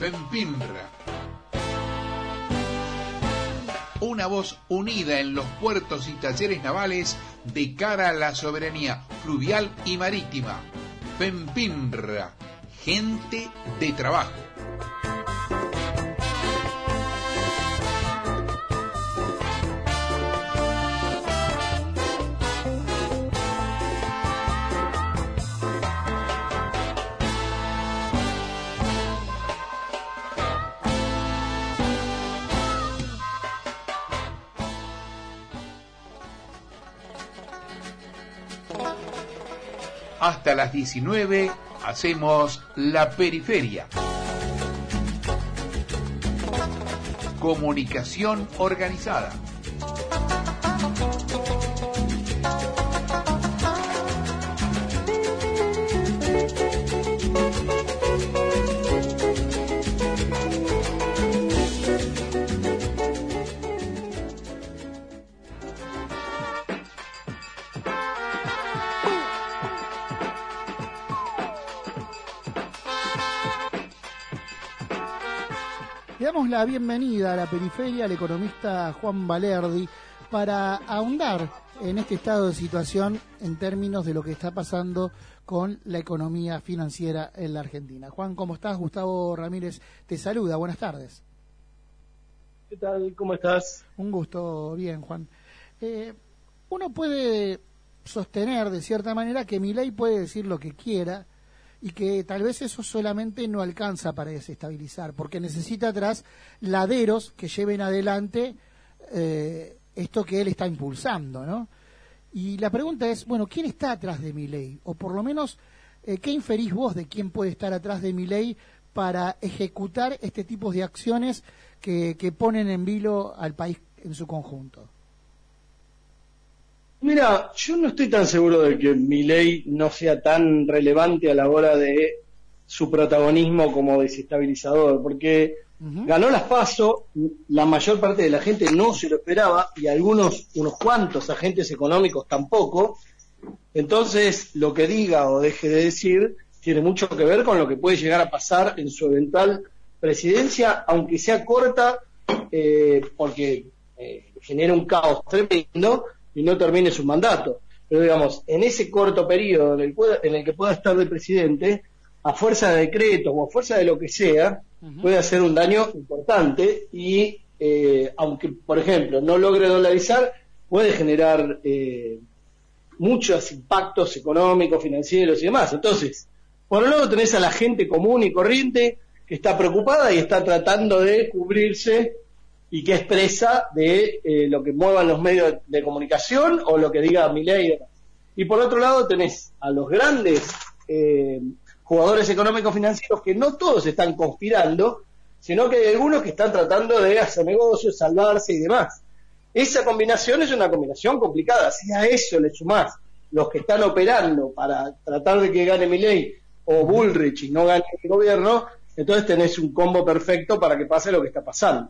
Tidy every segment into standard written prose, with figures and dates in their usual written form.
FEMPINRA. Una voz unida en los puertos y talleres navales de cara a la soberanía fluvial y marítima. FEMPINRA, gente de trabajo. Hasta las 19 hacemos La Periferia. Comunicación organizada. Damos la bienvenida a La Periferia al economista Juan Valerdi para ahondar en este estado de situación en términos de lo que está pasando con la economía financiera en la Argentina. Juan, ¿cómo estás? Gustavo Ramírez te saluda, buenas tardes. ¿Qué tal? ¿Cómo estás? Un gusto, bien, Juan. Uno puede sostener de cierta manera que Milei puede decir lo que quiera y que tal vez eso solamente no alcanza para desestabilizar, porque necesita atrás laderos que lleven adelante esto que él está impulsando, ¿no? Y la pregunta es, bueno, ¿quién está atrás de Milei? O por lo menos, ¿qué inferís vos de quién puede estar atrás de Milei para ejecutar este tipo de acciones que ponen en vilo al país en su conjunto? Mira, yo no estoy tan seguro de que Milei no sea tan relevante a la hora de su protagonismo como desestabilizador, porque ganó las PASO, la mayor parte de la gente no se lo esperaba y unos cuantos agentes económicos tampoco. Entonces, lo que diga o deje de decir tiene mucho que ver con lo que puede llegar a pasar en su eventual presidencia, aunque sea corta, porque genera un caos tremendo y no termine su mandato. Pero digamos, en ese corto periodo en el que pueda estar de presidente, a fuerza de decretos o a fuerza de lo que sea, puede hacer un daño importante y aunque, por ejemplo, no logre dolarizar, puede generar muchos impactos económicos, financieros y demás. Entonces, por un lado tenés a la gente común y corriente que está preocupada y está tratando de cubrirse y que expresa de lo que muevan los medios de comunicación o lo que diga Milei. Y por otro lado tenés a los grandes jugadores económicos financieros que no todos están conspirando, sino que hay algunos que están tratando de hacer negocios, salvarse y demás. Esa combinación es una combinación complicada. Si a eso le sumás los que están operando para tratar de que gane Milei o Bullrich y no gane el gobierno, entonces tenés un combo perfecto para que pase lo que está pasando.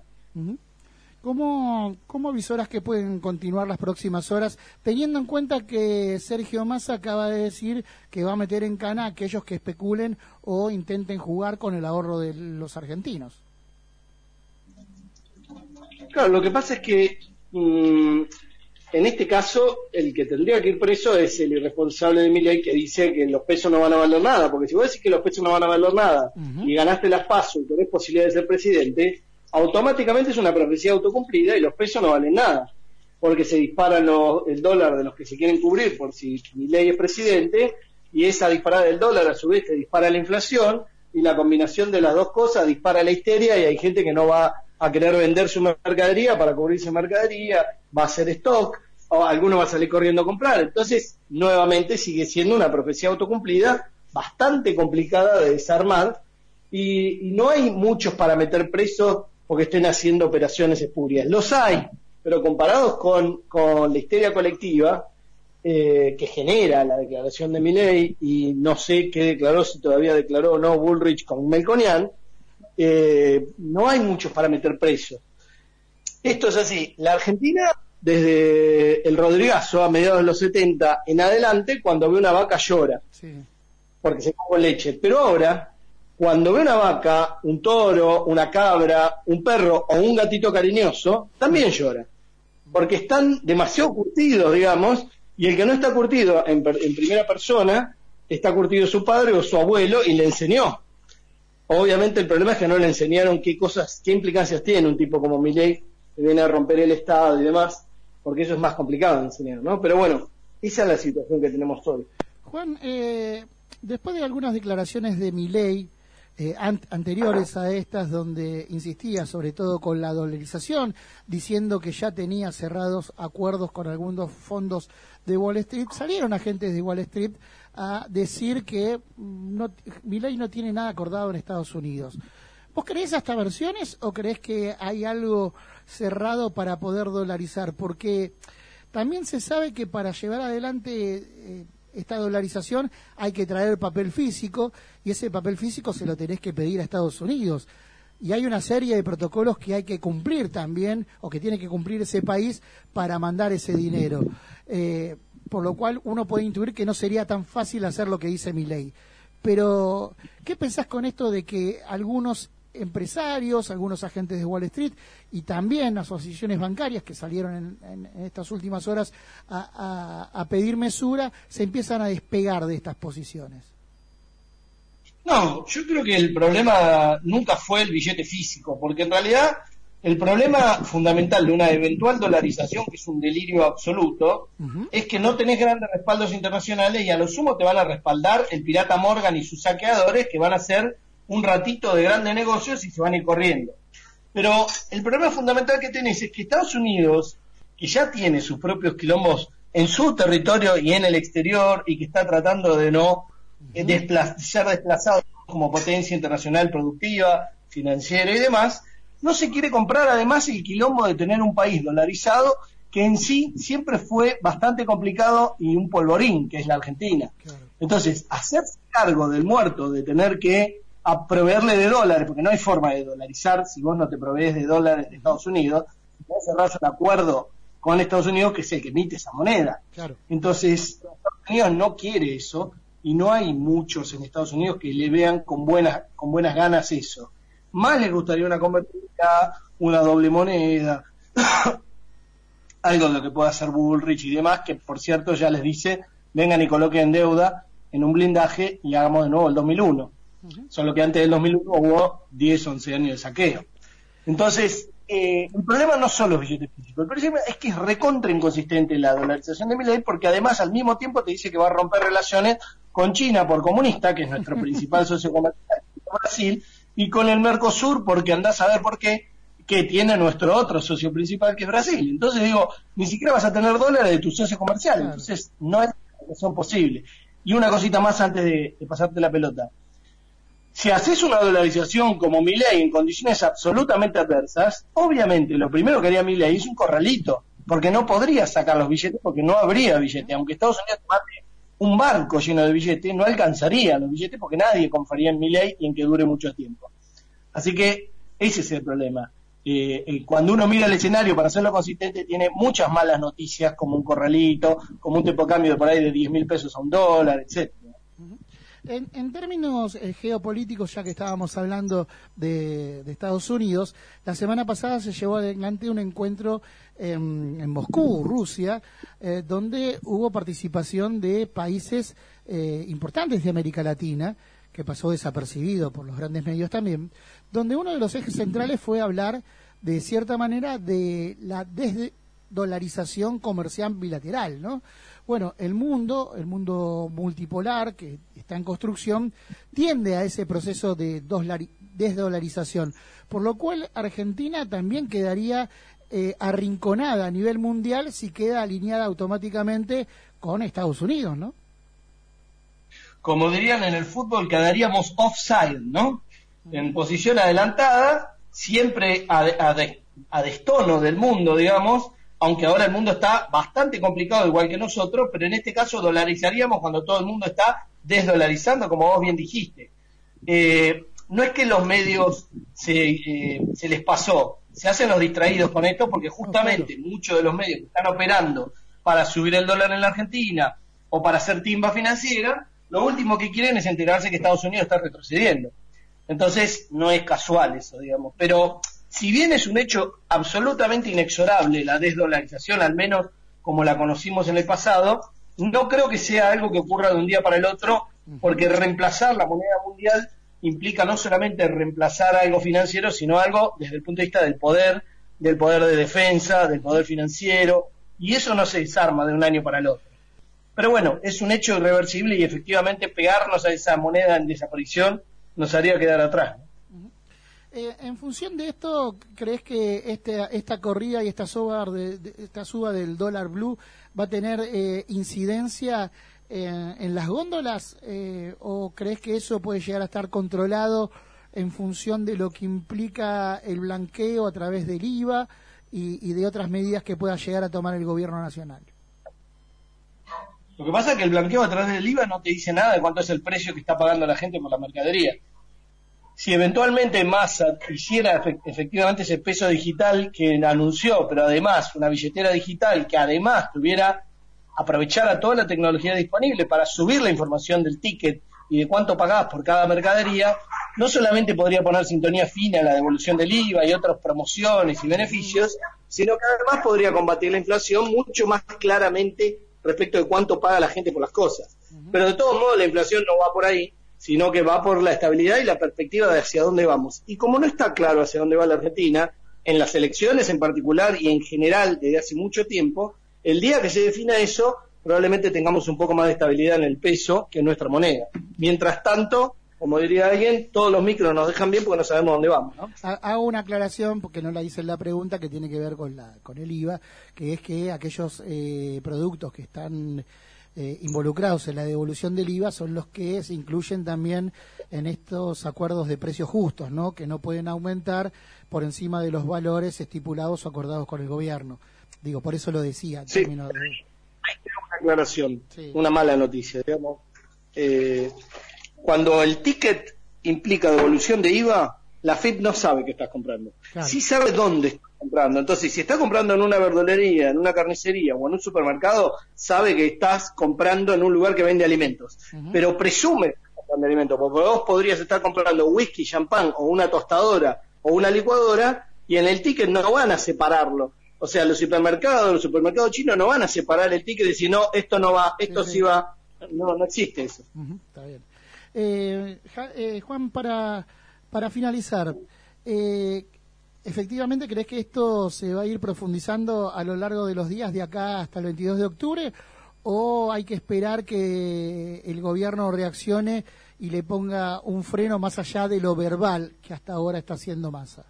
¿Cómo visoras que pueden continuar las próximas horas, teniendo en cuenta que Sergio Massa acaba de decir que va a meter en cana a aquellos que especulen o intenten jugar con el ahorro de los argentinos? Claro, lo que pasa es que en este caso el que tendría que ir preso es el irresponsable de Milei, que dice que los pesos no van a valer nada, porque si vos decís que los pesos no van a valer nada y ganaste las PASO y tenés posibilidad de ser presidente, automáticamente es una profecía autocumplida y los pesos no valen nada, porque se disparan el dólar de los que se quieren cubrir por si Milei es presidente, y esa disparada del dólar a su vez te dispara la inflación, y la combinación de las dos cosas dispara la histeria, y hay gente que no va a querer vender su mercadería para cubrirse mercadería, va a hacer stock, o alguno va a salir corriendo a comprar. Entonces, nuevamente sigue siendo una profecía autocumplida, bastante complicada de desarmar, y no hay muchos para meter presos porque estén haciendo operaciones espurias. Los hay, pero comparados con la histeria colectiva que genera la declaración de Milei, y no sé qué declaró, si todavía declaró o no Bullrich con Melconian, no hay muchos para meter presos. Esto es así. La Argentina, desde el Rodrigazo, a mediados de los 70 en adelante, cuando ve una vaca llora, porque se come leche. Pero ahora cuando ve una vaca, un toro, una cabra, un perro o un gatito cariñoso, también llora. Porque están demasiado curtidos, digamos, y el que no está curtido en primera persona, está curtido su padre o su abuelo y le enseñó. Obviamente el problema es que no le enseñaron qué implicancias tiene un tipo como Milei, que viene a romper el Estado y demás, porque eso es más complicado de enseñar, ¿no? Pero bueno, esa es la situación que tenemos hoy. Juan, después de algunas declaraciones de Milei, anteriores a estas, donde insistía sobre todo con la dolarización, diciendo que ya tenía cerrados acuerdos con algunos fondos de Wall Street, salieron agentes de Wall Street a decir que Milei no tiene nada acordado en Estados Unidos. ¿Vos creés estas versiones o creés que hay algo cerrado para poder dolarizar? Porque también se sabe que para llevar adelante esta dolarización hay que traer papel físico, y ese papel físico se lo tenés que pedir a Estados Unidos. Y hay una serie de protocolos que hay que cumplir también, o que tiene que cumplir ese país para mandar ese dinero. Por lo cual uno puede intuir que no sería tan fácil hacer lo que dice Milei. Pero, ¿qué pensás con esto de que algunos empresarios, algunos agentes de Wall Street y también asociaciones bancarias que salieron en estas últimas horas a pedir mesura, se empiezan a despegar de estas posiciones? No, yo creo que el problema nunca fue el billete físico, porque en realidad el problema fundamental de una eventual dolarización, que es un delirio absoluto, es que no tenés grandes respaldos internacionales y a lo sumo te van a respaldar el pirata Morgan y sus saqueadores, que van a hacer un ratito de grandes negocios y se van a ir corriendo. Pero el problema fundamental que tenés es que Estados Unidos, que ya tiene sus propios quilombos en su territorio y en el exterior, y que está tratando de no ser desplazado como potencia internacional productiva, financiera y demás, no se quiere comprar además el quilombo de tener un país dolarizado que en sí siempre fue bastante complicado y un polvorín, que es la Argentina. Claro. Entonces, hacerse cargo del muerto, de tener que proveerle de dólares, porque no hay forma de dolarizar si vos no te provees de dólares de Estados Unidos, si vos cerrás un acuerdo con Estados Unidos, que es el que emite esa moneda. Claro. Entonces, Estados Unidos no quiere eso, y no hay muchos en Estados Unidos que le vean con buenas ganas eso. Más les gustaría una convertibilidad, una doble moneda, algo de lo que pueda hacer Bullrich y demás, que por cierto ya les dice, vengan y coloquen deuda en un blindaje y hagamos de nuevo el 2001. Solo que antes del 2001 hubo 10, 11 años de saqueo. Entonces, el problema no son los billetes físicos, el problema es que es recontra inconsistente la dolarización de Milei, porque además al mismo tiempo te dice que va a romper relaciones con China por comunista, que es nuestro principal socio comercial, Brasil, y con el Mercosur, porque andás a ver por qué, que tiene nuestro otro socio principal, que es Brasil. Entonces digo, ni siquiera vas a tener dólares de tu socio comercial, claro. Entonces no es una relación posible. Y una cosita más antes de pasarte la pelota. Si haces una dolarización como Milei en condiciones absolutamente adversas, obviamente lo primero que haría Milei es un corralito, porque no podría sacar los billetes, porque no habría billetes. Aunque Estados Unidos mate un barco lleno de billetes, no alcanzaría los billetes porque nadie confiaría en Milei y en que dure mucho tiempo. Así que ese es el problema. Cuando uno mira el escenario para hacerlo consistente, tiene muchas malas noticias, como un corralito, como un tipo de cambio de por ahí de 10.000 pesos a un dólar, etcétera. En términos geopolíticos, ya que estábamos hablando de Estados Unidos, la semana pasada se llevó adelante un encuentro en Moscú, Rusia, donde hubo participación de países importantes de América Latina, que pasó desapercibido por los grandes medios también, donde uno de los ejes centrales fue hablar, de cierta manera, de la desdolarización comercial bilateral, ¿no? Bueno, el mundo multipolar que está en construcción tiende a ese proceso de desdolarización, por lo cual Argentina también quedaría arrinconada a nivel mundial si queda alineada automáticamente con Estados Unidos, ¿no? Como dirían en el fútbol, quedaríamos offside, ¿no? En posición adelantada, siempre a destono del mundo, digamos, aunque ahora el mundo está bastante complicado, igual que nosotros, pero en este caso dolarizaríamos cuando todo el mundo está desdolarizando, como vos bien dijiste. No es que los medios se les pasó, se hacen los distraídos con esto, porque justamente muchos de los medios que están operando para subir el dólar en la Argentina o para hacer timba financiera, lo último que quieren es enterarse que Estados Unidos está retrocediendo. Entonces no es casual eso, digamos. Pero si bien es un hecho absolutamente inexorable la desdolarización, al menos como la conocimos en el pasado, no creo que sea algo que ocurra de un día para el otro, porque reemplazar la moneda mundial implica no solamente reemplazar algo financiero, sino algo desde el punto de vista del poder de defensa, del poder financiero, y eso no se desarma de un año para el otro. Pero bueno, es un hecho irreversible y efectivamente pegarnos a esa moneda en desaparición nos haría quedar atrás, ¿no? En función de esto, ¿crees que esta corrida y esta suba del dólar blue va a tener incidencia en las góndolas? ¿O crees que eso puede llegar a estar controlado en función de lo que implica el blanqueo a través del IVA y de otras medidas que pueda llegar a tomar el gobierno nacional? Lo que pasa es que el blanqueo a través del IVA no te dice nada de cuánto es el precio que está pagando la gente por la mercadería. Si eventualmente Massa hiciera efectivamente ese peso digital que anunció, pero además una billetera digital que además aprovechara toda la tecnología disponible para subir la información del ticket y de cuánto pagabas por cada mercadería, no solamente podría poner sintonía fina a la devolución del IVA y otras promociones y beneficios, sino que además podría combatir la inflación mucho más claramente respecto de cuánto paga la gente por las cosas. Pero de todos modos la inflación no va por ahí, sino que va por la estabilidad y la perspectiva de hacia dónde vamos. Y como no está claro hacia dónde va la Argentina, en las elecciones en particular y en general desde hace mucho tiempo, el día que se defina eso, probablemente tengamos un poco más de estabilidad en el peso que en nuestra moneda. Mientras tanto, como diría alguien, todos los micros nos dejan bien porque no sabemos dónde vamos, ¿no? Hago una aclaración, porque no la hice en la pregunta, que tiene que ver con el IVA, que es que aquellos productos que están involucrados en la devolución del IVA son los que se incluyen también en estos acuerdos de precios justos, ¿no? Que no pueden aumentar por encima de los valores estipulados o acordados con el gobierno. Digo, por eso lo decía. En términos de... Una aclaración, sí. Una mala noticia, digamos. Cuando el ticket implica devolución de IVA, la AFIP no sabe qué estás comprando. Claro. Sí sabe dónde estás comprando. Entonces, si estás comprando en una verdulería, en una carnicería o en un supermercado, sabe que estás comprando en un lugar que vende alimentos. Pero presume que estás comprando alimentos, porque vos podrías estar comprando whisky, champán o una tostadora o una licuadora y en el ticket no van a separarlo. O sea, los supermercados chinos no van a separar el ticket y decir, no, esto no va, esto sí va. No existe eso. Está bien. Juan, para finalizar, ¿efectivamente crees que esto se va a ir profundizando a lo largo de los días de acá hasta el 22 de octubre? ¿O hay que esperar que el gobierno reaccione y le ponga un freno más allá de lo verbal que hasta ahora está haciendo Massa?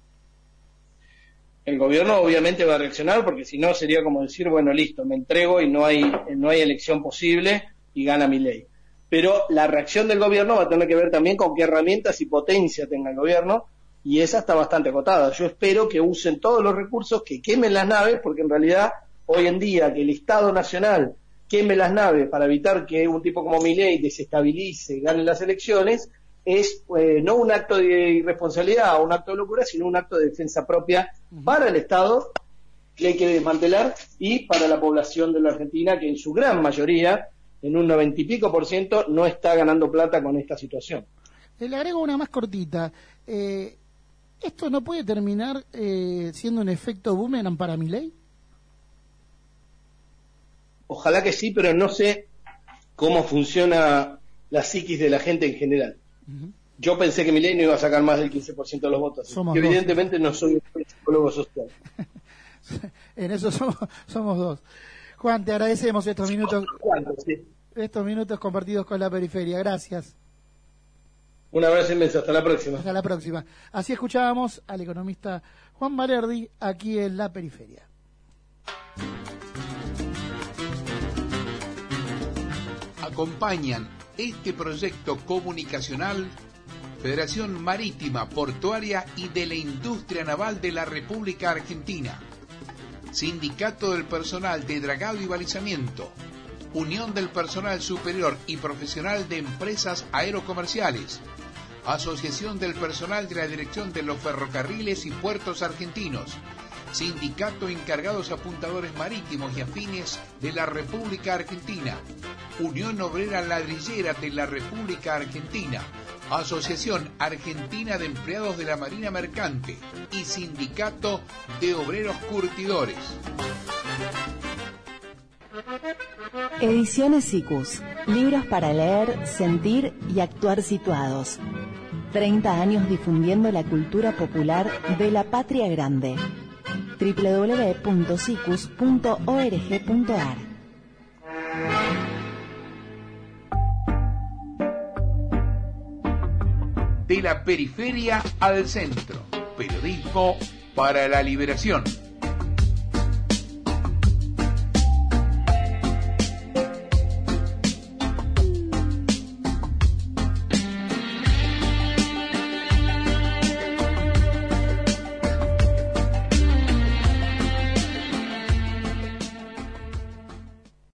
El gobierno obviamente va a reaccionar, porque si no sería como decir, bueno, listo, me entrego y no hay elección posible y gana Milei. Pero la reacción del gobierno va a tener que ver también con qué herramientas y potencia tenga el gobierno, y esa está bastante acotada. Yo espero que usen todos los recursos, que quemen las naves, porque en realidad hoy en día que el Estado Nacional queme las naves para evitar que un tipo como Milei desestabilice, gane las elecciones, es no un acto de irresponsabilidad o un acto de locura, sino un acto de defensa propia para el Estado, que hay que desmantelar, y para la población de la Argentina, que en su gran mayoría, en un 90 y pico %, no está ganando plata con esta situación. Le agrego una más cortita. ¿Esto no puede terminar siendo un efecto boomerang para Milei? Ojalá que sí, pero no sé cómo funciona la psiquis de la gente en general. Yo pensé que Milei no iba a sacar más del 15% de los votos. Evidentemente no soy un psicólogo social. En eso somos dos. Juan, te agradecemos estos minutos. Estos minutos compartidos con la periferia. Gracias. Un abrazo inmenso. Hasta la próxima. Hasta la próxima. Así escuchábamos al economista Juan Valerdi aquí en la periferia. Acompañan este proyecto comunicacional Federación Marítima, Portuaria y de la Industria Naval de la República Argentina, Sindicato del Personal de Dragado y Balizamiento, Unión del Personal Superior y Profesional de Empresas Aerocomerciales, Asociación del Personal de la Dirección de los Ferrocarriles y Puertos Argentinos, Sindicato Encargados Apuntadores Marítimos y Afines de la República Argentina, Unión Obrera Ladrillera de la República Argentina, Asociación Argentina de Empleados de la Marina Mercante y Sindicato de Obreros Curtidores. Ediciones SICUS. Libros para leer, sentir y actuar situados. 30 años difundiendo la cultura popular de la patria grande. www.sicus.org.ar. De la periferia al centro. Periodismo para la liberación.